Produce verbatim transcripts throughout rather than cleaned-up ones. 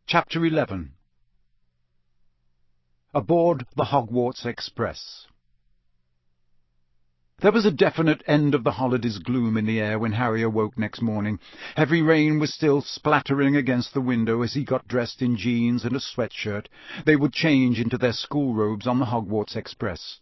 Chapter eleven. Aboard the Hogwarts Express. There was a definite end of the holidays gloom in the air when Harry awoke next morning. Heavy rain was still splattering against the window as he got dressed in jeans and a sweatshirt. They would change into their school robes on the Hogwarts Express.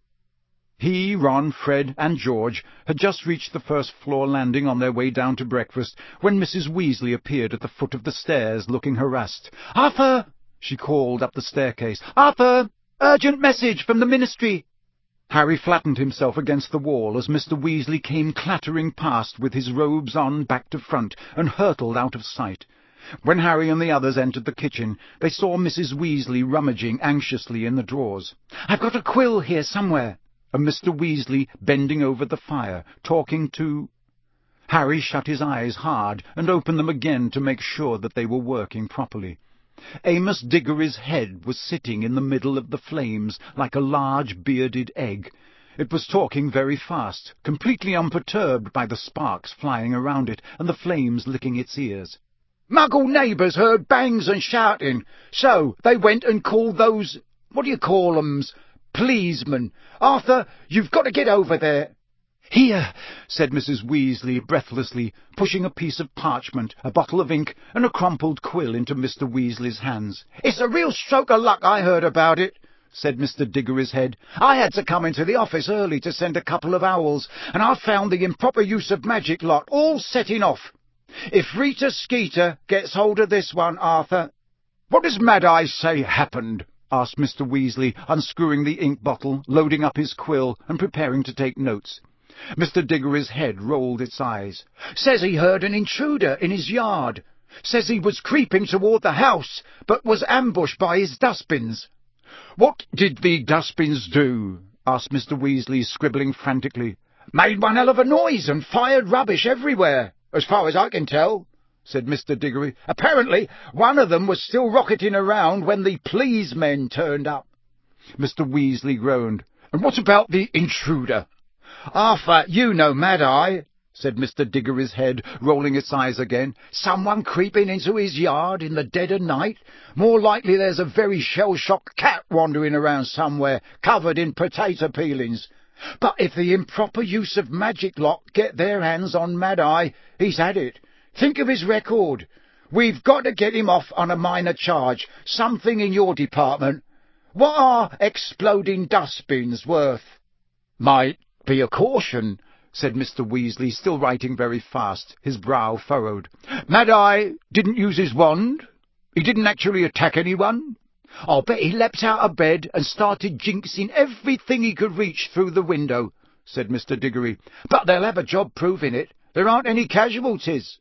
He, Ron, Fred, and George had just reached the first-floor landing on their way down to breakfast when Missus Weasley appeared at the foot of the stairs, looking harassed. "Arthur!" she called up the staircase. "Arthur! Urgent message from the Ministry!" Harry flattened himself against the wall as Mister Weasley came clattering past with his robes on back to front and hurtled out of sight. When Harry and the others entered the kitchen, they saw Missus Weasley rummaging anxiously in the drawers. "I've got a quill here somewhere," and Mister Weasley bending over the fire, talking to... Harry shut his eyes hard and opened them again to make sure that they were working properly. Amos Diggory's head was sitting in the middle of the flames like a large bearded egg. It was talking very fast, completely unperturbed by the sparks flying around it and the flames licking its ears. "Muggle neighbours heard bangs and shouting, so they went and called those, what do you call 'ems, policemen. Arthur, you've got to get over there." "Here," said Missus Weasley breathlessly, pushing a piece of parchment, a bottle of ink, and a crumpled quill into Mister Weasley's hands. "It's a real stroke of luck I heard about it," said Mister Diggory's head. "I had to come into the office early to send a couple of owls, and I found the improper use of magic lot all setting off. If Rita Skeeter gets hold of this one, Arthur—" "What does Mad Eye say happened?" asked Mister Weasley, unscrewing the ink bottle, loading up his quill, and preparing to take notes. Mister Diggory's head rolled its eyes. "Says he heard an intruder in his yard. Says he was creeping toward the house, but was ambushed by his dustbins." "What did the dustbins do?" asked Mister Weasley, scribbling frantically. "Made one hell of a noise and fired rubbish everywhere, as far as I can tell," said Mister Diggory. "Apparently one of them was still rocketing around when the please men turned up." Mister Weasley groaned. "And what about the intruder?" "Arthur, you know Mad Eye," said Mister Diggory's head, rolling its eyes again. "Someone creeping into his yard in the dead of night. More likely there's a very shell-shocked cat wandering around somewhere, covered in potato peelings. But if the improper use of magic lot get their hands on Mad Eye, he's had it. Think of his record. We've got to get him off on a minor charge, something in your department. What are exploding dustbins worth?" "Might be a caution," said Mister Weasley, still writing very fast, his brow furrowed. "Mad Eye didn't use his wand? He didn't actually attack anyone? I'll bet he leapt out of bed and started jinxing everything he could reach through the window," said Mister Diggory. "But they'll have a job proving it. There aren't any casualties."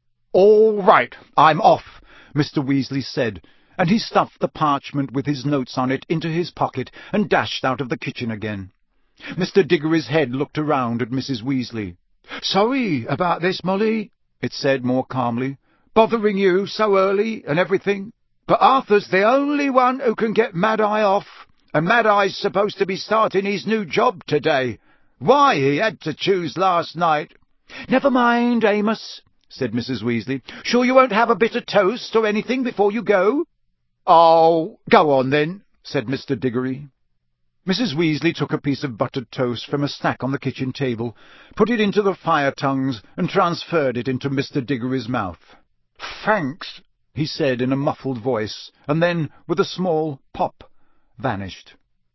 "All right, I'm off," Mister Weasley said, and he stuffed the parchment with his notes on it into his pocket and dashed out of the kitchen again. Mister Diggory's head looked around at Missus Weasley. "Sorry about this, Molly," it said more calmly. "Bothering you so early and everything. But Arthur's the only one who can get Mad Eye off, and Mad Eye's supposed to be starting his new job today. Why he had to choose last night—" "Never mind, Amos," said Missus Weasley. "Sure you won't have a bit of toast or anything before you go?" "Oh, go on then," said Mister Diggory. Missus Weasley took a piece of buttered toast from a stack on the kitchen table, put it into the fire-tongues, and transferred it into Mister Diggory's mouth. "Thanks," he said in a muffled voice, and then, with a small pop, vanished.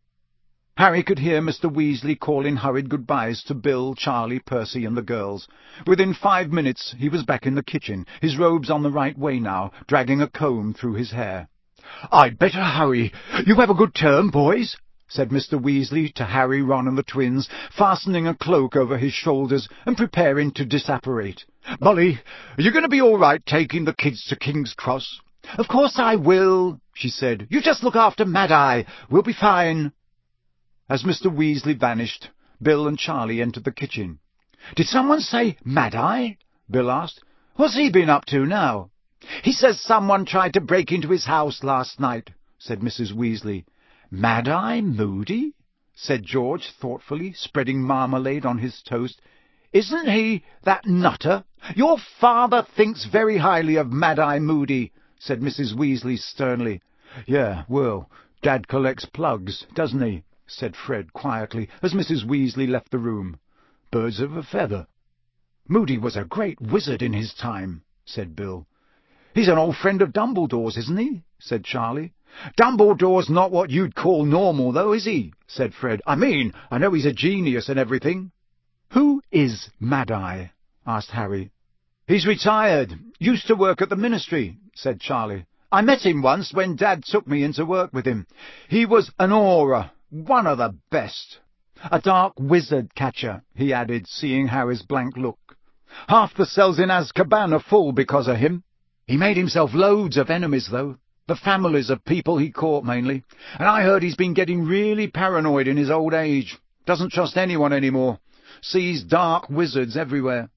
Harry could hear Mister Weasley calling hurried goodbyes to Bill, Charlie, Percy, and the girls. Within five minutes he was back in the kitchen, his robes on the right way now, dragging a comb through his hair. "I'd better hurry. You have a good term, boys," said Mister Weasley to Harry, Ron, and the twins, fastening a cloak over his shoulders and preparing to disapparate. "Molly, are you going to be all right taking the kids to King's Cross?" "Of course I will," she said. "You just look after Mad Eye. We'll be fine." As Mister Weasley vanished, Bill and Charlie entered the kitchen. "Did someone say Mad Eye?" Bill asked. "What's he been up to now?" "He says someone tried to break into his house last night," said Missus Weasley. "Mad Eye Moody?" said George thoughtfully, spreading marmalade on his toast. "Isn't he that nutter?" "Your father thinks very highly of Mad Eye Moody," said Missus Weasley sternly. "Yeah, well, Dad collects plugs, doesn't he?" said Fred quietly, as Missus Weasley left the room. "Birds of a feather." "Moody was a great wizard in his time," said Bill. "He's an old friend of Dumbledore's, isn't he?" said Charlie. "Dumbledore's not what you'd call normal, though, is he?" said Fred. "I mean, I know he's a genius and everything." "Who is Mad-Eye?" asked Harry. "He's retired. Used to work at the Ministry," said Charlie. "I met him once when Dad took me in to work with him. He was an aura, one of the best. A dark wizard catcher," he added, seeing Harry's blank look. "Half the cells in Azkaban are full because of him. He made himself loads of enemies, though. The families of people he caught, mainly. And I heard he's been getting really paranoid in his old age. Doesn't trust anyone anymore. Sees dark wizards everywhere."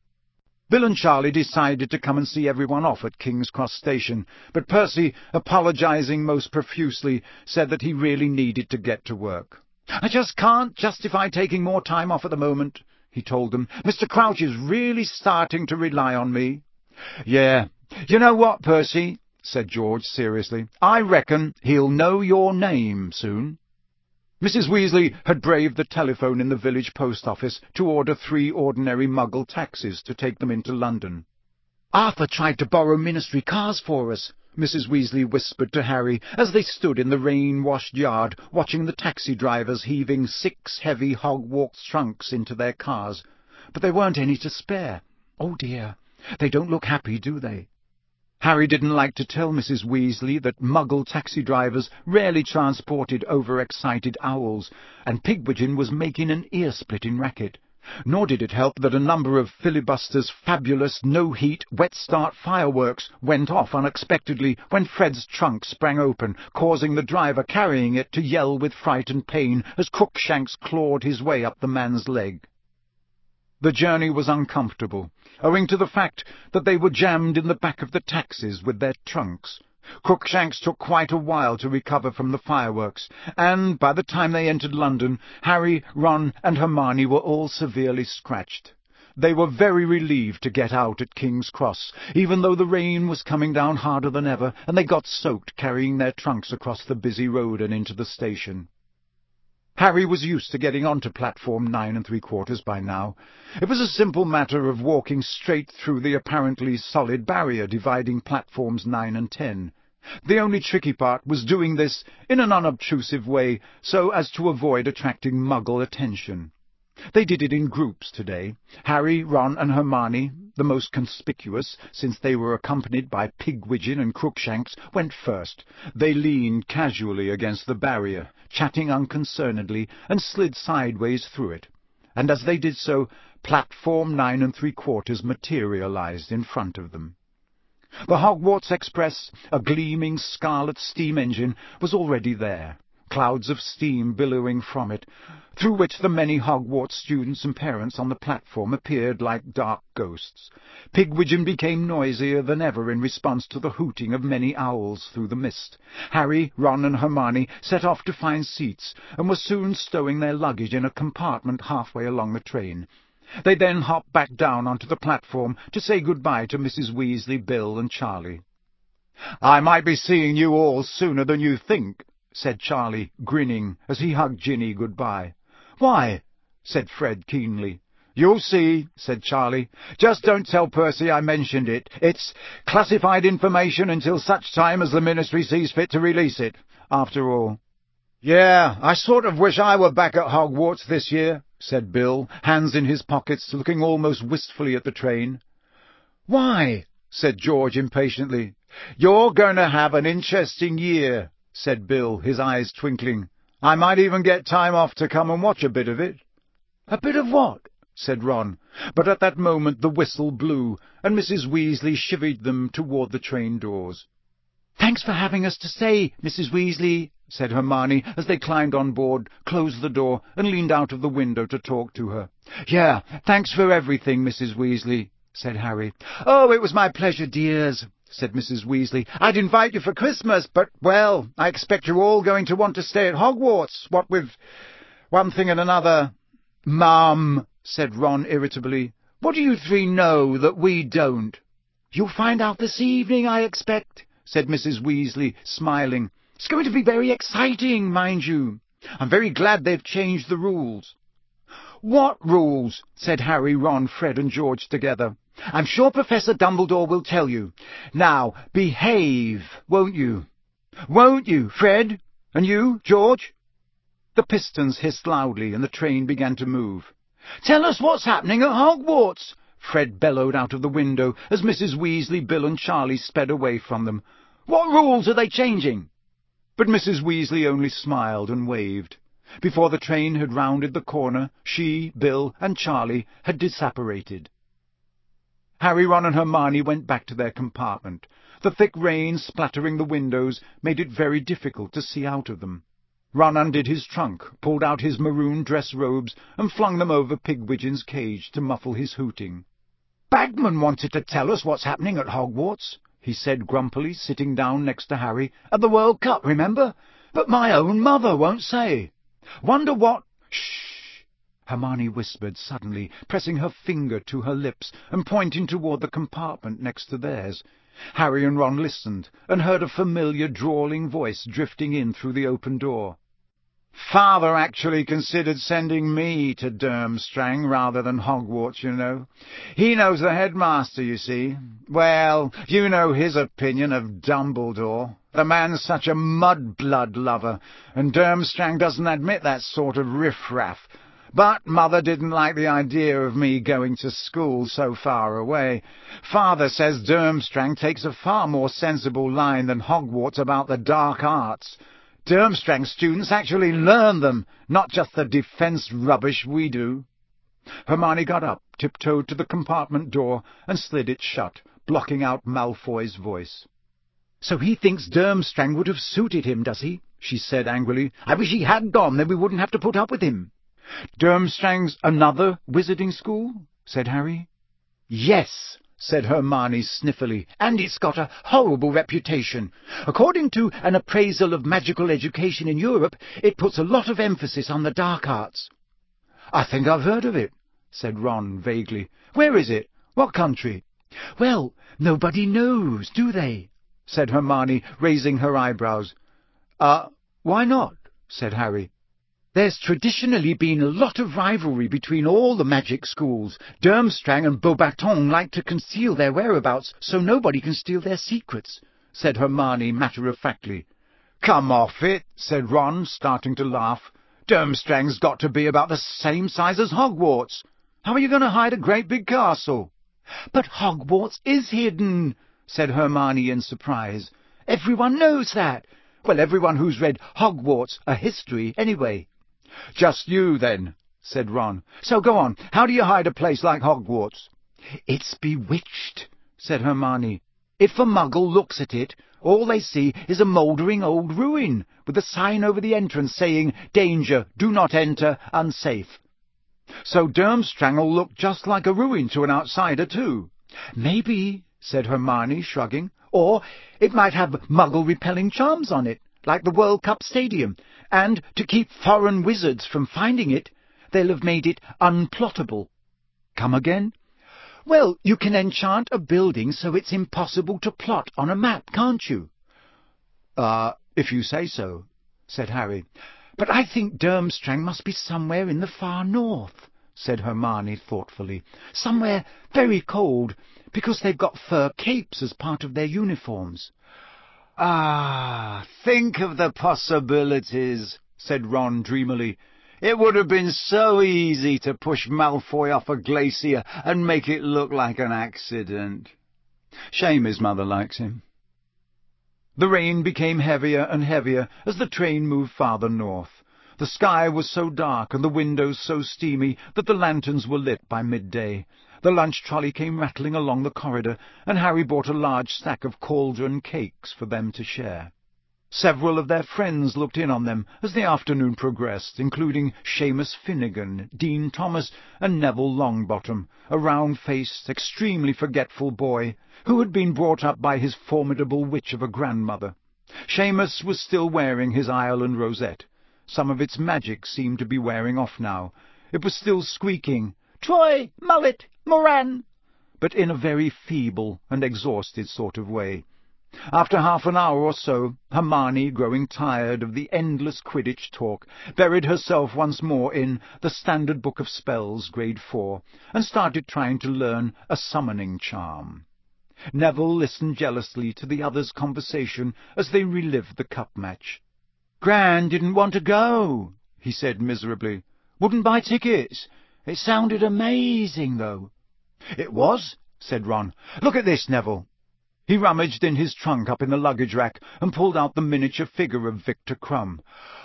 Bill and Charlie decided to come and see everyone off at King's Cross Station, but Percy, apologising most profusely, said that he really needed to get to work. "I just can't justify taking more time off at the moment," he told them. "Mister Crouch is really starting to rely on me." "Yeah, you know what, Percy," said George seriously, "I reckon he'll know your name soon." Missus Weasley had braved the telephone in the village post office to order three ordinary Muggle taxis to take them into London. "Arthur tried to borrow Ministry cars for us," Missus Weasley whispered to Harry as they stood in the rain-washed yard watching the taxi drivers heaving six heavy Hogwarts trunks into their cars. "But there weren't any to spare. Oh dear, they don't look happy, do they?" Harry didn't like to tell Missus Weasley that Muggle taxi drivers rarely transported overexcited owls, and Pigwidgeon was making an ear-splitting racket. Nor did it help that a number of Filibuster's fabulous no-heat wet-start fireworks went off unexpectedly when Fred's trunk sprang open, causing the driver carrying it to yell with fright and pain as Crookshanks clawed his way up the man's leg. The journey was uncomfortable, owing to the fact that they were jammed in the back of the taxis with their trunks. Crookshanks took quite a while to recover from the fireworks, and by the time they entered London, Harry, Ron, and Hermione were all severely scratched. They were very relieved to get out at King's Cross, even though the rain was coming down harder than ever, and they got soaked carrying their trunks across the busy road and into the station. Harry was used to getting onto platform nine and three quarters by now. It was a simple matter of walking straight through the apparently solid barrier dividing platforms nine and ten. The only tricky part was doing this in an unobtrusive way so as to avoid attracting Muggle attention. They did it in groups today. Harry, Ron, and Hermione, the most conspicuous, since they were accompanied by Pigwidgeon and Crookshanks, went first. They leaned casually against the barrier, chatting unconcernedly, and slid sideways through it. And as they did so, platform nine and three quarters materialized in front of them. The Hogwarts Express, a gleaming scarlet steam engine, was already there, clouds of steam billowing from it, through which the many Hogwarts students and parents on the platform appeared like dark ghosts. Pigwidgeon became noisier than ever in response to the hooting of many owls through the mist. Harry, Ron, and Hermione set off to find seats, and were soon stowing their luggage in a compartment halfway along the train. They then hopped back down onto the platform to say goodbye to Missus Weasley, Bill, and Charlie. "I might be seeing you all sooner than you think," said Charlie, grinning, as he hugged Ginny goodbye. "Why?" said Fred keenly. "You'll see," said Charlie. "Just don't tell Percy I mentioned it. It's classified information until such time as the Ministry sees fit to release it, after all." "Yeah, I sort of wish I were back at Hogwarts this year," said Bill, hands in his pockets, looking almost wistfully at the train. "Why?" said George impatiently. "You're going to have an interesting year," said Bill, his eyes twinkling. "I might even get time off to come and watch a bit of it." "A bit of what?" said Ron, but at that moment the whistle blew, and Missus Weasley chivied them toward the train doors. "Thanks for having us to stay, Missus Weasley," said Hermione, as they climbed on board, closed the door, and leaned out of the window to talk to her. "Yeah, thanks for everything, Missus Weasley," said Harry. "Oh, it was my pleasure, dears," said Missus Weasley. "I'd invite you for Christmas, but, well, I expect you're all going to want to stay at Hogwarts, what with one thing and another." "Mum," said Ron irritably, "what do you three know that we don't?" "You'll find out this evening, I expect," said Missus Weasley, smiling. "It's going to be very exciting, mind you. I'm very glad they've changed the rules." "What rules?" said Harry, Ron, Fred and George together. "I'm sure Professor Dumbledore will tell you. Now, behave, won't you? Won't you, Fred? And you, George?" The pistons hissed loudly, and the train began to move. "Tell us what's happening at Hogwarts," Fred bellowed out of the window as Missus Weasley, Bill and Charlie sped away from them. "What rules are they changing?" But Missus Weasley only smiled and waved. Before the train had rounded the corner, she, Bill, and Charlie had disapparated. Harry, Ron, and Hermione went back to their compartment. The thick rain splattering the windows made it very difficult to see out of them. Ron undid his trunk, pulled out his maroon dress robes, and flung them over Pigwidgeon's cage to muffle his hooting. "Bagman wanted to tell us what's happening at Hogwarts," he said grumpily, sitting down next to Harry. "At the World Cup, remember? But my own mother won't say. Wonder what—" "Shh!" Hermione whispered suddenly, pressing her finger to her lips and pointing toward the compartment next to theirs. Harry and Ron listened, and heard a familiar drawling voice drifting in through the open door. "Father actually considered sending me to Durmstrang rather than Hogwarts, you know. He knows the headmaster, you see. Well, you know his opinion of Dumbledore. The man's such a mud-blood lover, and Durmstrang doesn't admit that sort of riff-raff. But Mother didn't like the idea of me going to school so far away. Father says Durmstrang takes a far more sensible line than Hogwarts about the dark arts. Durmstrang students actually learn them, not just the defence rubbish we do." Hermione got up, tiptoed to the compartment door, and slid it shut, blocking out Malfoy's voice. "So he thinks Durmstrang would have suited him, does he?" she said angrily. "I wish he had gone, then we wouldn't have to put up with him." "Durmstrang's another wizarding school?" said Harry. "Yes," said Hermione sniffily, "and it's got a horrible reputation. According to an appraisal of magical education in Europe, it puts a lot of emphasis on the dark arts." "I think I've heard of it," said Ron vaguely. "Where is it? What country?" "Well, nobody knows, do they?" said Hermione, raising her eyebrows. Uh, why not?" said Harry. "There's traditionally been a lot of rivalry between all the magic schools. Durmstrang and Beauxbatons like to conceal their whereabouts so nobody can steal their secrets," said Hermione matter-of-factly. "Come off it," said Ron, starting to laugh. "Durmstrang's got to be about the same size as Hogwarts. How are you going to hide a great big castle?" "But Hogwarts is hidden," said Hermione in surprise. "Everyone knows that. Well, everyone who's read Hogwarts, a history, anyway." "Just you, then," said Ron. "So go on, how do you hide a place like Hogwarts?" "It's bewitched," said Hermione. "If a Muggle looks at it, all they see is a mouldering old ruin, with a sign over the entrance saying, 'Danger, do not enter, unsafe.' So Durmstrang'll look just like a ruin to an outsider, too." "Maybe," said Hermione, shrugging. "Or it might have Muggle-repelling charms on it, like the World Cup Stadium, and to keep foreign wizards from finding it, they'll have made it unplottable." "Come again?" "Well, you can enchant a building so it's impossible to plot on a map, can't you?" Uh, if you say so," said Harry. "But I think Durmstrang must be somewhere in the far north," said Hermione thoughtfully. "Somewhere very cold, because they've got fur capes as part of their uniforms." "Ah, think of the possibilities," said Ron dreamily. "It would have been so easy to push Malfoy off a glacier and make it look like an accident. Shame his mother likes him." The rain became heavier and heavier as the train moved farther north. The sky was so dark and the windows so steamy that the lanterns were lit by midday. The lunch trolley came rattling along the corridor, and Harry bought a large stack of cauldron cakes for them to share. Several of their friends looked in on them as the afternoon progressed, including Seamus Finnegan, Dean Thomas, and Neville Longbottom, a round-faced, extremely forgetful boy who had been brought up by his formidable witch of a grandmother. Seamus was still wearing his Ireland rosette. Some of its magic seemed to be wearing off now. It was still squeaking, "Troy, Mullet, Moran," but in a very feeble and exhausted sort of way. After half an hour or so, Hermione, growing tired of the endless Quidditch talk, buried herself once more in the Standard Book of Spells, Grade Four, and started trying to learn a summoning charm. Neville listened jealously to the others' conversation as they relived the cup match. "Gran didn't want to go," he said miserably. "Wouldn't buy tickets. It sounded amazing, though." "It was," said Ron. "Look at this, Neville." He rummaged in his trunk up in the luggage rack and pulled out the miniature figure of Victor Crumb.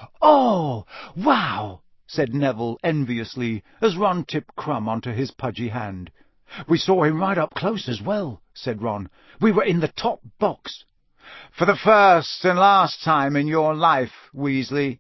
"Oh, wow!" said Neville enviously as Ron tipped Crumb onto his pudgy hand. "We saw him right up close as well," said Ron. "We were in the top box." "For the first and last time in your life, Weasley."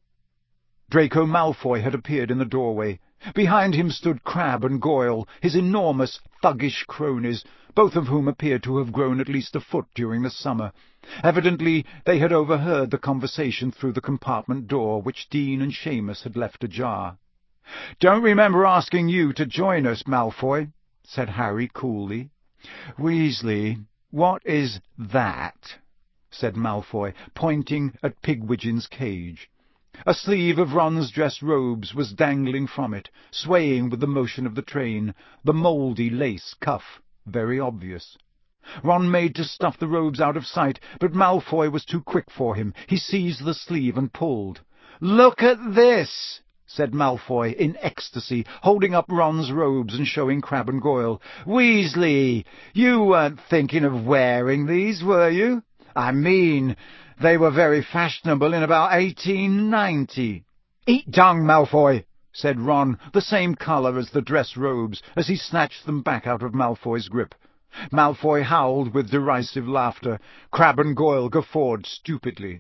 Draco Malfoy had appeared in the doorway. Behind him stood Crabbe and Goyle, his enormous, thuggish cronies, both of whom appeared to have grown at least a foot during the summer. Evidently they had overheard the conversation through the compartment door, which Dean and Seamus had left ajar. "Don't remember asking you to join us, Malfoy," said Harry coolly. "Weasley, what is that?" said Malfoy, pointing at Pigwidgeon's cage. A sleeve of Ron's dress robes was dangling from it, swaying with the motion of the train, the mouldy lace cuff very obvious. Ron made to stuff the robes out of sight, but Malfoy was too quick for him. He seized the sleeve and pulled. "Look at this!" said Malfoy in ecstasy, holding up Ron's robes and showing Crabbe and Goyle. "Weasley, you weren't thinking of wearing these, were you? I mean, they were very fashionable in about eighteen ninety. "Eat dung, Malfoy," said Ron, the same colour as the dress robes, as he snatched them back out of Malfoy's grip. Malfoy howled with derisive laughter. Crabbe and Goyle guffawed stupidly.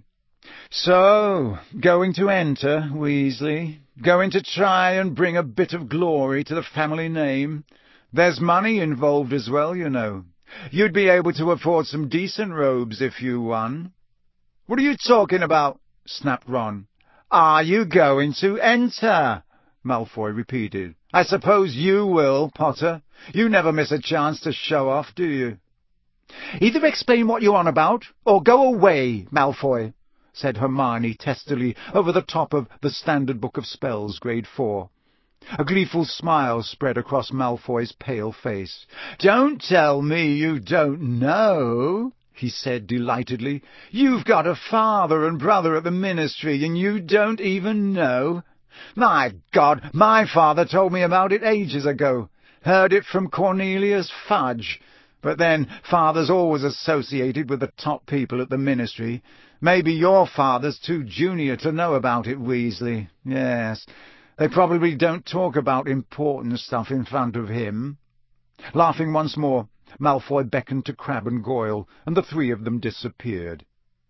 "So, going to enter, Weasley? Going to try and bring a bit of glory to the family name? There's money involved as well, you know. You'd be able to afford some decent robes if you won." "What are you talking about?" snapped Ron. "Are you going to enter?" Malfoy repeated. "I suppose you will, Potter. You never miss a chance to show off, do you?" "Either explain what you're on about, or go away, Malfoy," said Hermione testily over the top of the Standard Book of Spells, Grade Four. A gleeful smile spread across Malfoy's pale face. "Don't tell me you don't know," he said delightedly. "You've got a father and brother at the Ministry, and you don't even know? My God, my father told me about it ages ago. Heard it from Cornelius Fudge. But then, father's always associated with the top people at the Ministry. Maybe your father's too junior to know about it, Weasley. Yes, they probably don't talk about important stuff in front of him." Laughing once more, Malfoy beckoned to Crabbe and Goyle, and the three of them disappeared.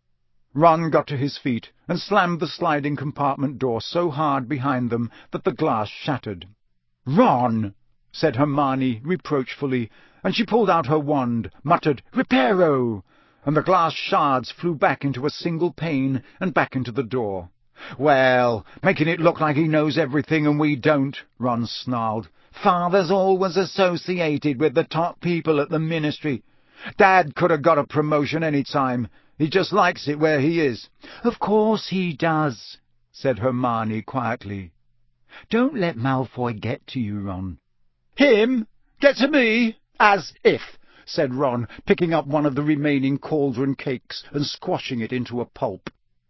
Ron got to his feet and slammed the sliding compartment door so hard behind them that the glass shattered. "Ron!" said Hermione reproachfully, and she pulled out her wand, muttered, "Reparo!" and the glass shards flew back into a single pane and back into the door. "Well, making it look like he knows everything and we don't," Ron snarled. "Father's always associated with the top people at the Ministry. Dad could have got a promotion any time. He just likes it where he is." "Of course he does," said Hermione quietly. "Don't let Malfoy get to you, Ron." "Him? Get to me? As if," said Ron, picking up one of the remaining cauldron cakes and squashing it into a pulp.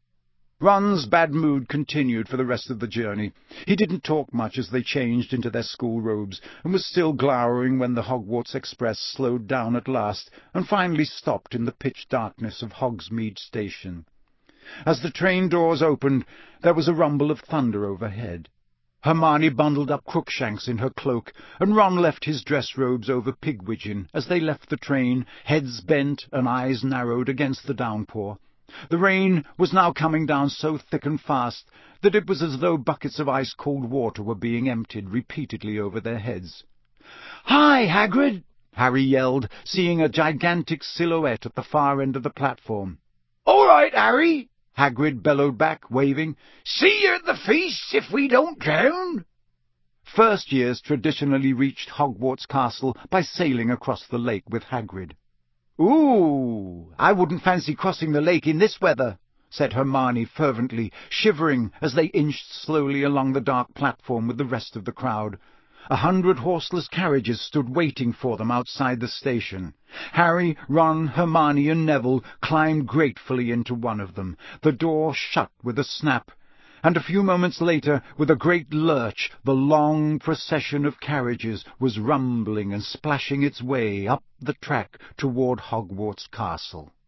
Ron's bad mood continued for the rest of the journey. He didn't talk much as they changed into their school robes, and was still glowering when the Hogwarts Express slowed down at last and finally stopped in the pitch darkness of Hogsmeade Station. As the train doors opened, there was a rumble of thunder overhead. Hermione bundled up Crookshanks in her cloak, and Ron left his dress robes over Pigwidgeon as they left the train, heads bent and eyes narrowed against the downpour. The rain was now coming down so thick and fast that it was as though buckets of ice-cold water were being emptied repeatedly over their heads. "Hi, Hagrid!" Harry yelled, seeing a gigantic silhouette at the far end of the platform. "All right, Harry!" Hagrid bellowed back, waving. "See you at the feast if we don't drown." First years traditionally reached Hogwarts Castle by sailing across the lake with Hagrid. "Ooh, I wouldn't fancy crossing the lake in this weather," said Hermione fervently, shivering as they inched slowly along the dark platform with the rest of the crowd. A hundred horseless carriages stood waiting for them outside the station. Harry, Ron, Hermione, and Neville climbed gratefully into one of them. The door shut with a snap, and a few moments later, with a great lurch, the long procession of carriages was rumbling and splashing its way up the track toward Hogwarts Castle.